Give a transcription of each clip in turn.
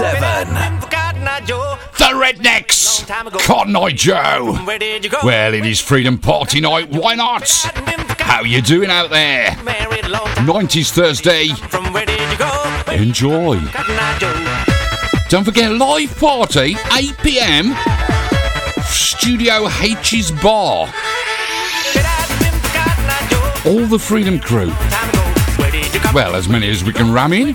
107. The Rednecks, Cotton Eye Joe. Well, it is Freedom Party Night, why not? How you doing out there? 90s Thursday. Enjoy. Don't forget, live party, 8 p.m. Studio H's Bar. All the Freedom crew. Well, as many as we can ram in.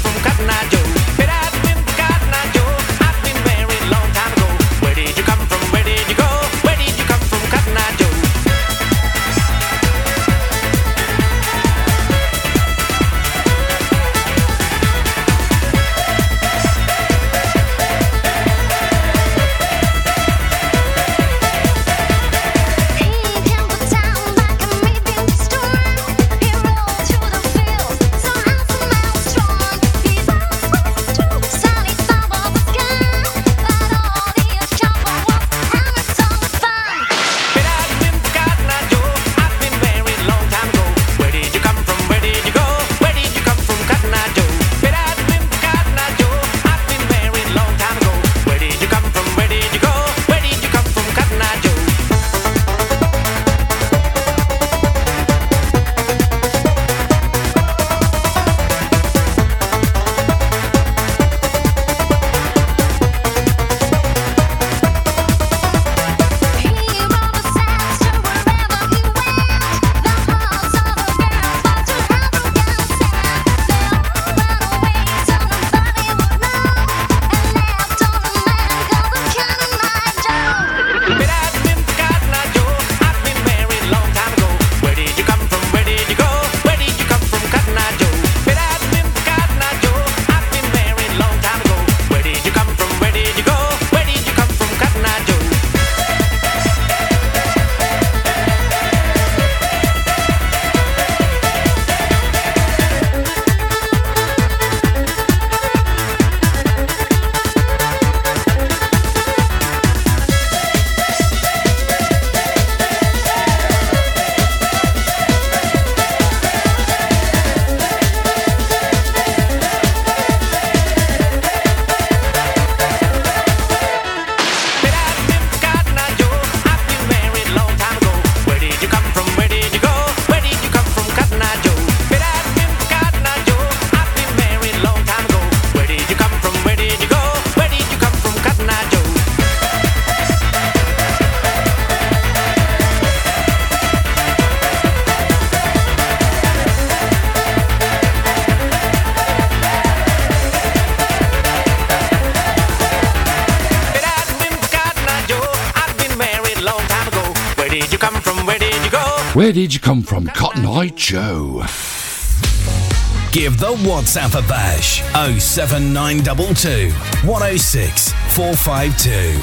Where did you come from, Cotton Eye Joe? Give the WhatsApp a bash. 07922 106 452.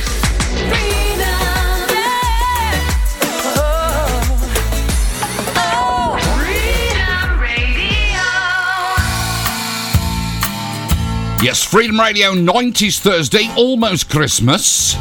Yes, Freedom Radio 90s Thursday, almost Christmas.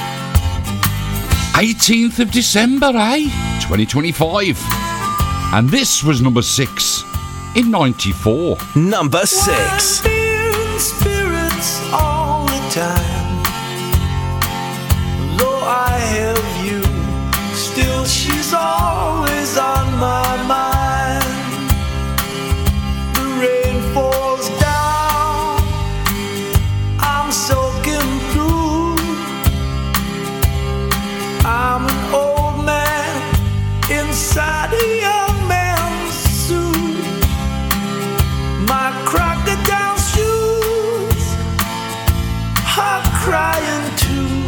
18th of December, 2025. And this was number 6 in 94. Number 6. Spirits all the time. Though I have you, still she's always on my mind. The rain falls down, I'm soaking through. I'm an old man inside a young man's suit. My crocodile shoes are crying too,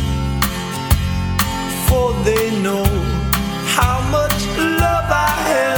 for they know how much love I have.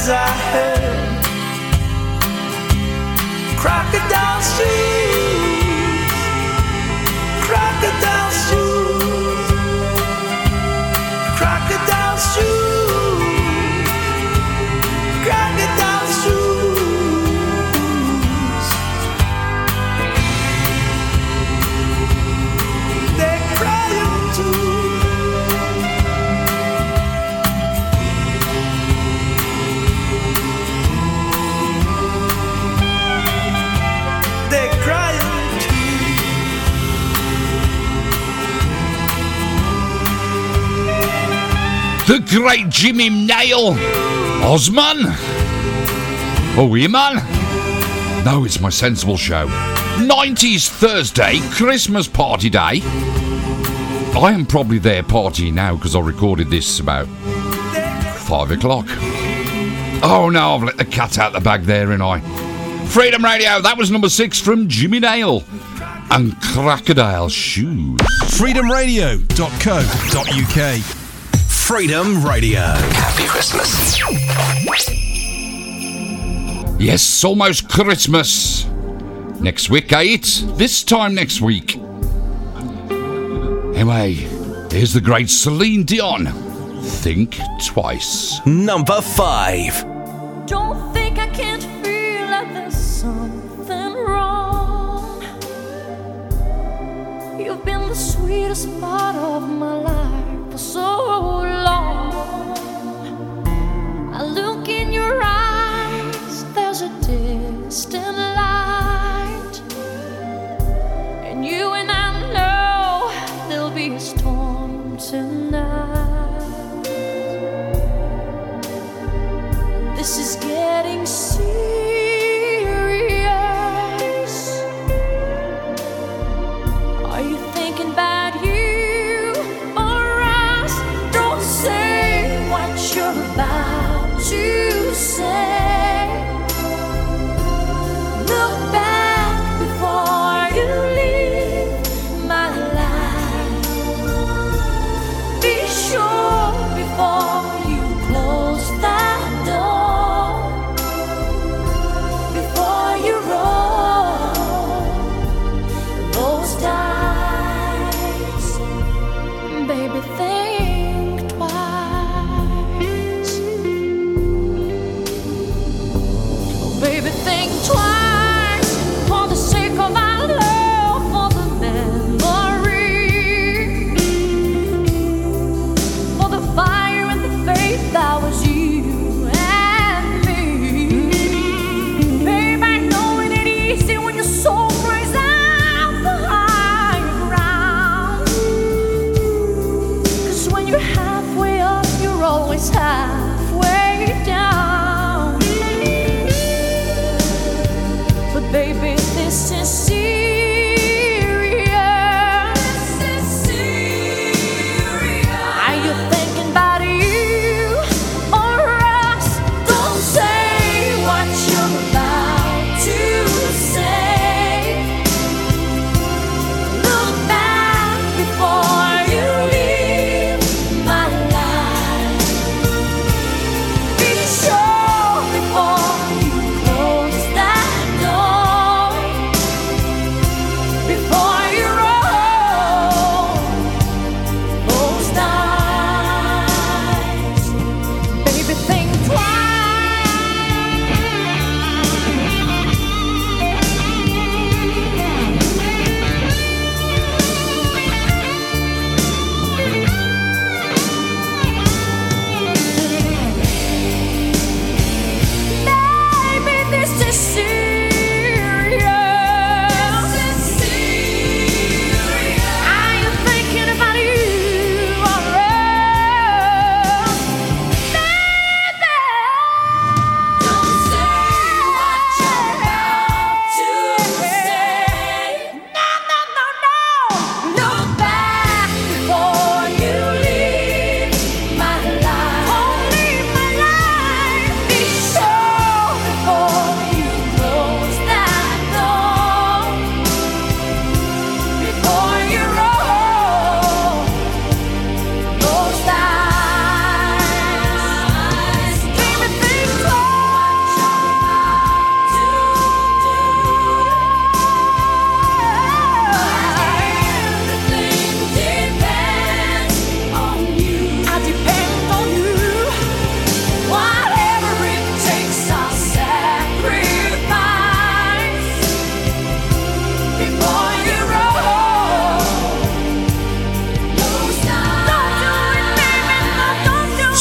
friends I had. Crocodile shoes, crocodile shoes, crocodile shoes, crocodile shoes. They're crying too. They're crying too. The great Jimmy Nail. Osman. Oh, you man? No, it's my sensible show. 90s Thursday, Christmas party day. I am probably there partying now because I recorded this about 5 o'clock. Oh no, I've let the cat out the bag there, and I. Freedom Radio, that was number 6 from Jimmy Nail and Crocodile Shoes. freedomradio.co.uk. Freedom Radio. Happy Christmas. Yes, almost Christmas. Next week, ain't? This time next week. Anyway, here's the great Celine Dion. Think Twice. Number 5. Don't think I can't feel like there's something wrong. You've been the sweetest part of my life for so long. I look in your eyes, there's a distant light, and you and I know there'll be a storm tonight. This is getting serious. Are you thinking about you or us? Don't say what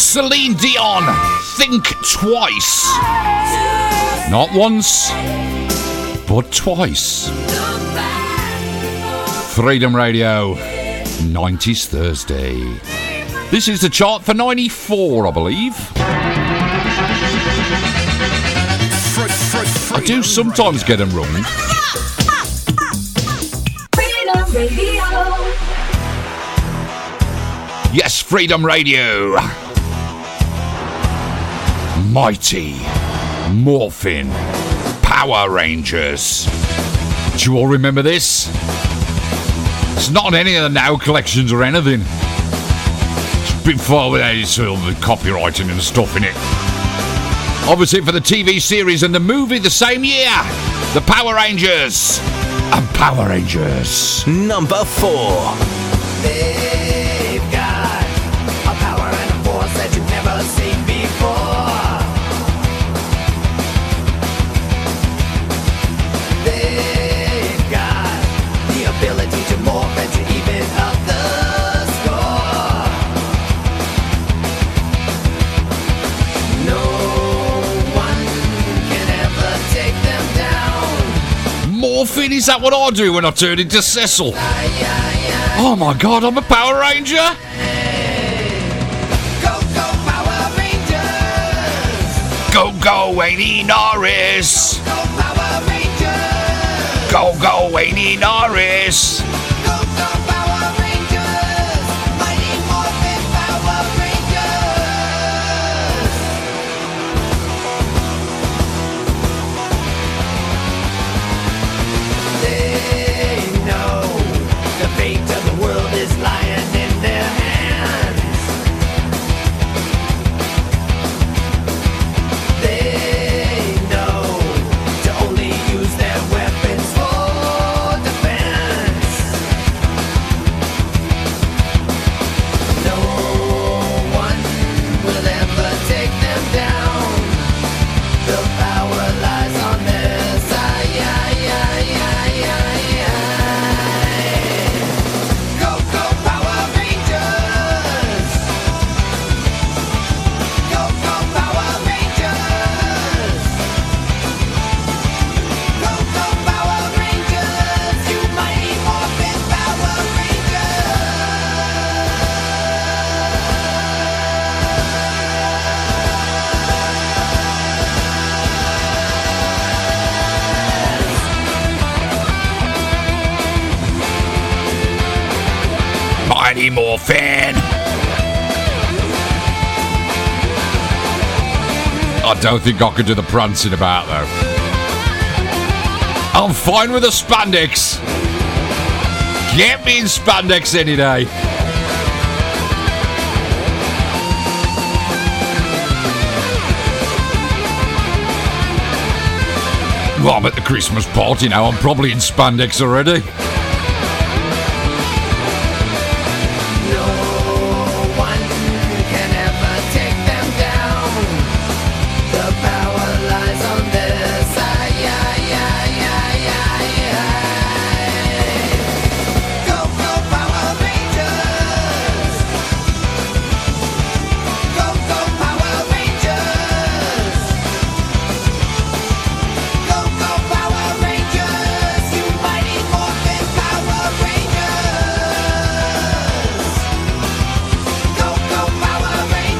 Celine Dion, Think Twice. Not once, but twice. Freedom Radio, 90s Thursday. This is the chart for 94, I believe. I do sometimes get them wrong. Freedom Radio. Yes, Freedom Radio. Mighty Morphin Power Rangers. Do you all remember this? It's not on any of the Now collections or anything. It's before with any sort of copywriting and stuff in it. Obviously for the TV series and the movie the same year. The Power Rangers and Power Rangers. Number 4. They've got a power and a force that you've never seen before. They've got the ability to morph and to even up the score. No one can ever take them down. Morphine, is that what I do when I turn into Cecil? Oh my god, I'm a Power Ranger! Go, go, Power Rangers! Go, go, Wayne Norris! Go, Power Rangers! Go, go, Wayne Norris! Go, go, Power Rangers! Mighty Morphin Power Rangers! They know the fate of the world is lying in their hands. They know to only use their weapons for defense. No one will ever take them down. The power lies on their side. Go, go, Power Rangers! Go, go, Power Rangers! Go, go, Power Rangers! You mighty Morphin Power Mighty Morphin! I don't think I could do the prancing about though. I'm fine with the spandex. Get me in spandex any day. Well, I'm at the Christmas party now. I'm probably in spandex already. No one can ever take them down. The power lies on their side. Go, go, Power Rangers! Go, go, Power Rangers! Go, go, Power Rangers! You mighty Morphin Power Rangers! Go, go, Power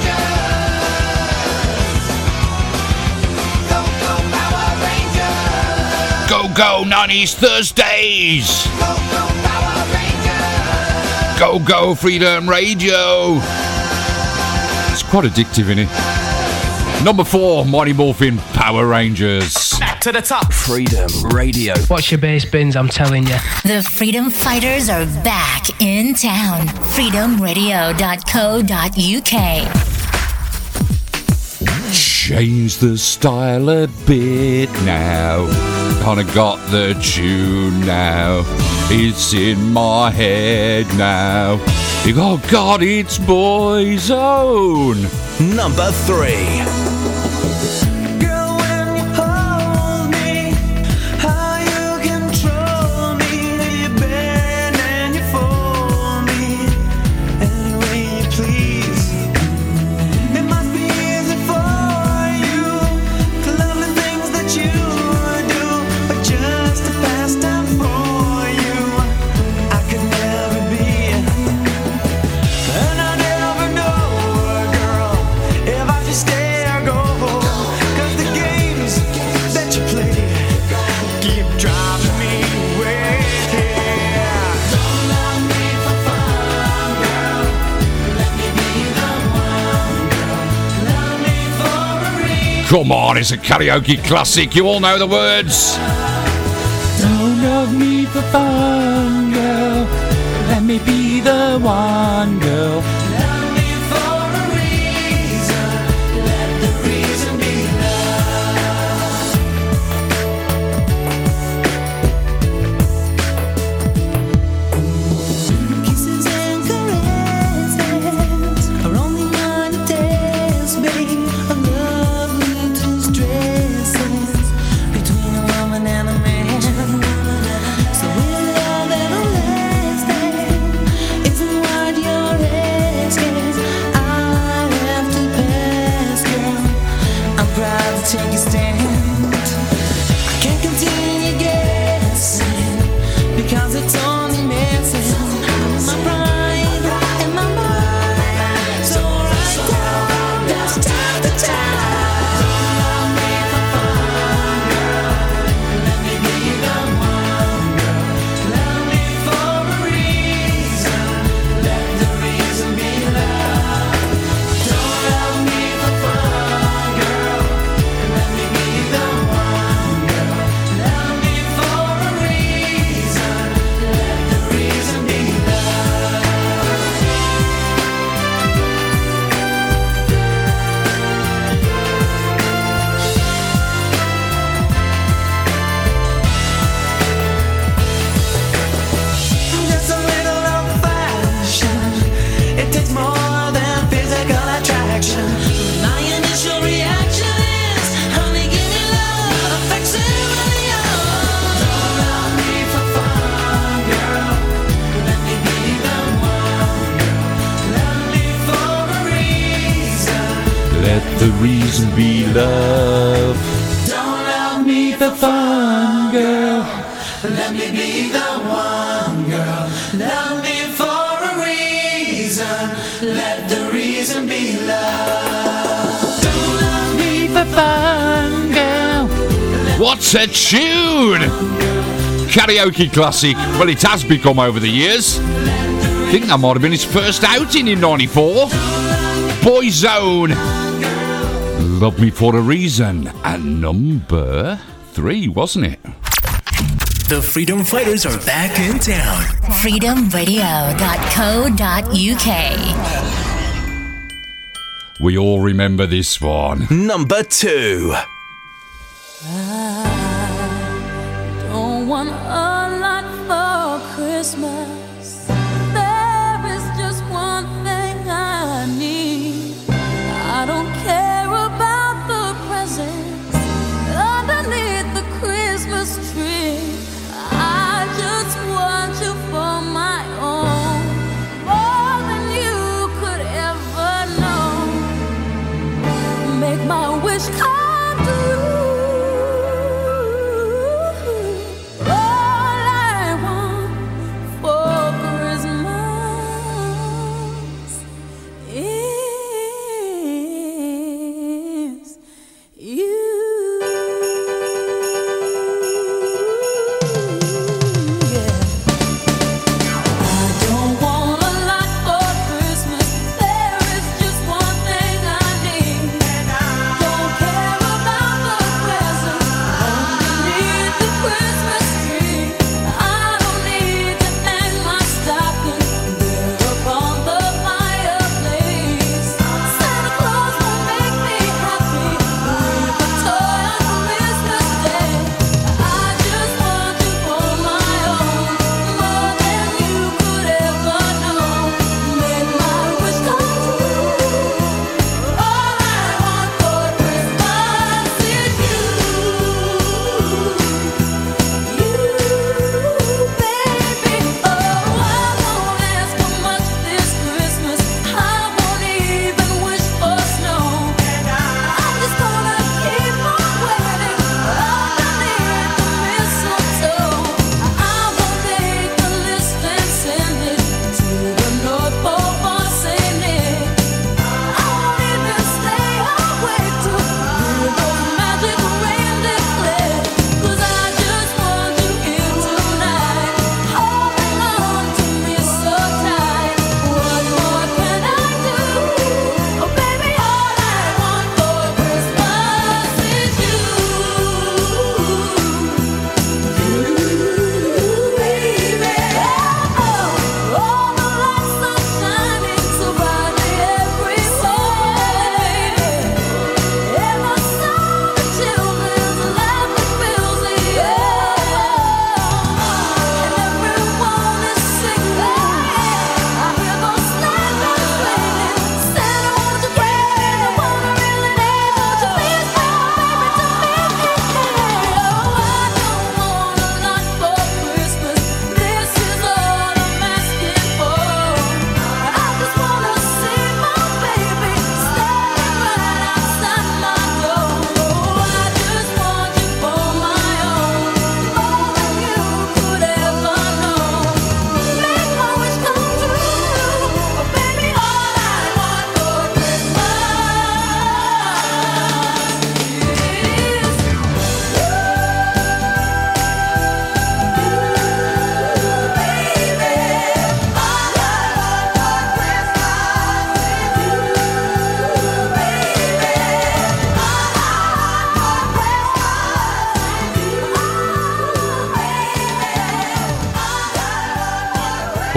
Rangers! Go, go, Power Rangers! Go, go, 90s Thursdays! Go, go, Power Rangers! Go, go, Freedom Radio! It's quite addictive, isn't it? Number 4, Mighty Morphin Power Rangers. Back to the top. Freedom Radio. Watch your bass bins, I'm telling you. The Freedom Fighters are back in town. freedomradio.co.uk. Change the style a bit now. Kinda got the tune now. It's in my head now. Oh God, it's Boyzone. Number 3. Girl, when you hold me, how you control me, you bend and you fold me any way you please. And Come on, it's a karaoke classic. You all know the words. Don't love me for fun, girl. Let me be the one, girl. Love me for a reason. Let the reason be love. Kisses and caresses are only one dance, babe. A love little stresses between a woman and a man. So we'll love everlasting isn't what you're asking. I have to pass, girl. I'm proud to take a stand. I can't continue guessing because it's only messing my pride and my mind. So right down, just time to time. Love me for fun, girl. Let me be the one, girl. Love me for a reason. Let the reason be love. Don't love me for fun, girl. Let me be the one, girl. Love me for a reason. Let the reason be love. Just a little old-fashioned. It takes more than physical attraction. My initial reaction is, honey, give me love, affection, really young. Don't love me for fun, girl. Let me be the one, girl. Love me for a reason. Let the reason be love. Don't love me for fun, girl. Let me be the one, girl. Love me for a reason. Let the reason be love. Don't love me for fun, girl. What's a tune? Karaoke classic. Well, it has become over the years. I think that might have been his first outing in '94. Boyzone. Love Me For a Reason. And number 3, wasn't it? The Freedom Fighters are back in town. freedomradio.co.uk. We all remember this one. Number 2. Don't want a lot for Christmas. There is just one thing I need. I don't care about the presents underneath the Christmas tree. I just want you for my own, more than you could ever know. Make my wish come true. All I want for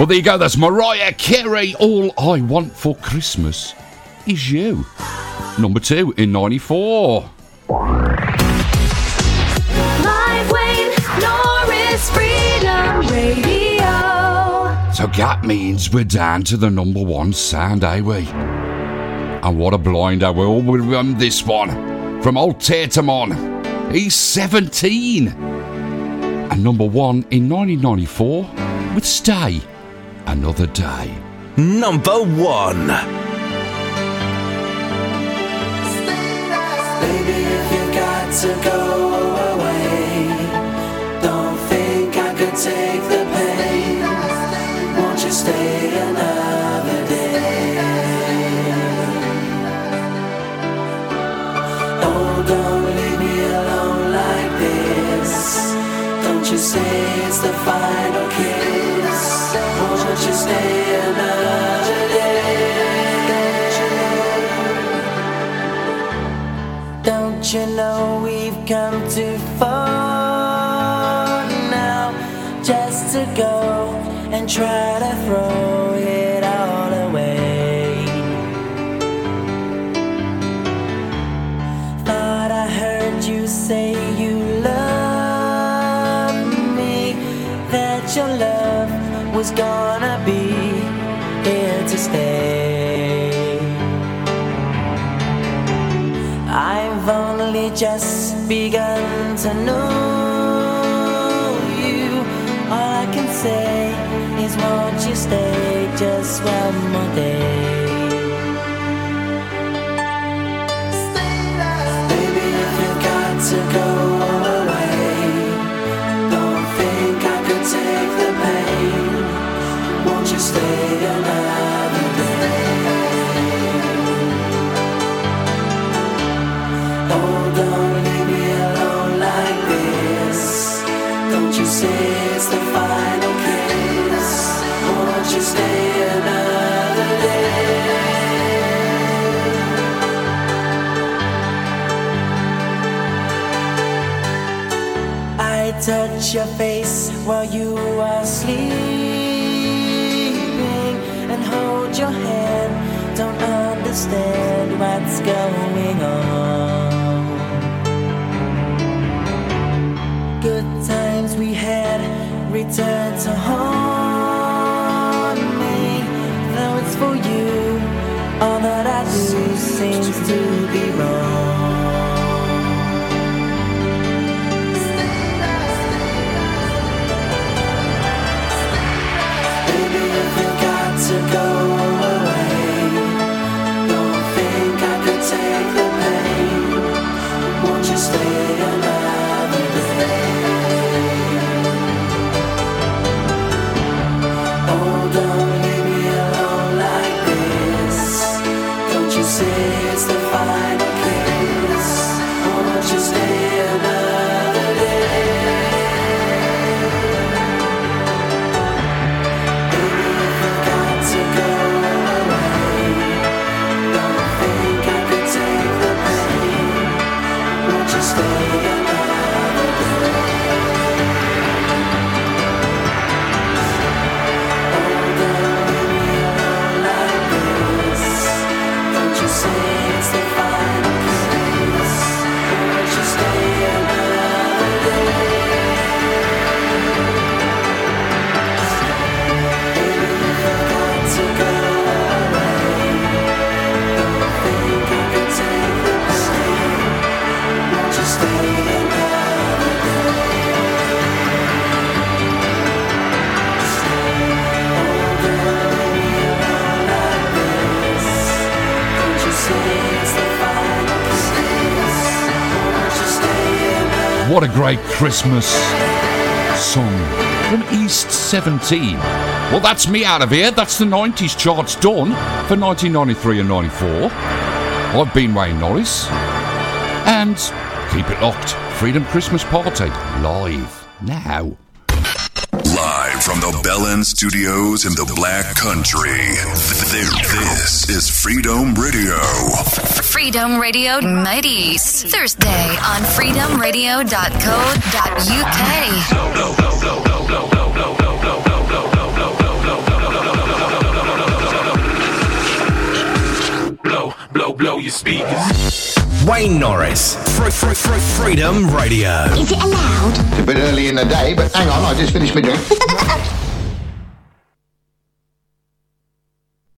Well, there you go. That's Mariah Carey. All I Want for Christmas Is You. Number 2 in 94. Live Wayne Norris Freedom Radio. So that means we're down to the number 1 sound, eh, we? And what a blinder. We'll run this one from old Tatumon. He's 17. And number 1 in 1994 with Stay Another Day. Number 1. Baby, if you got to go away, don't think I could take the pain. Won't you stay another day? Oh, don't leave me alone like this. Don't you say it's the final kiss. Won't you stay another day? Don't you know we've come too far now just to go and try to throw it all away? Thought I heard you say you love me, that your love was gonna be here to stay. I've only just begun to know you. All I can say is won't you stay just one more day? Baby, if you got to go away, don't think I could take the pain. Won't you stay another day? Oh, don't leave me alone like this. Don't you say it's the final kiss. Won't you stay another day? I touch your face while you are sleeping and hold your hand. Don't understand what's going on. Good times we had return to haunt me. Though it's for you, all that I do seems to be wrong. Baby, if you got to go away, don't think I could take the pain. Won't you stay another day? Oh, don't leave me alone like this. Don't you say it's the final kiss. Won't you stay another day? Baby, if you got to go away, don't think I could take the pain. Won't you stay another day? Oh, don't leave me alone like this. Don't you say it's the final kiss. Won't you stay another day? Baby, if you got to go away, don't think I could take the pain. Won't you stay another day? Oh, don't leave me alone like this. Don't you say it's the final kiss. Won't you stay another What a great Christmas song from East 17. Well, that's me out of here. That's the 90s charts done for 1993 and 94. I've been Wayne Norris. And keep it locked. Freedom Christmas Party live now. Live from the Bellin Studios in the Black Country. This is Freedom Radio. Freedom Radio Nighties. Thursday on freedomradio.co.uk. blow your speakers. Wayne Norris, Freedom Radio. Is it allowed? It's a bit early in the day, but hang on, I just finished my drink.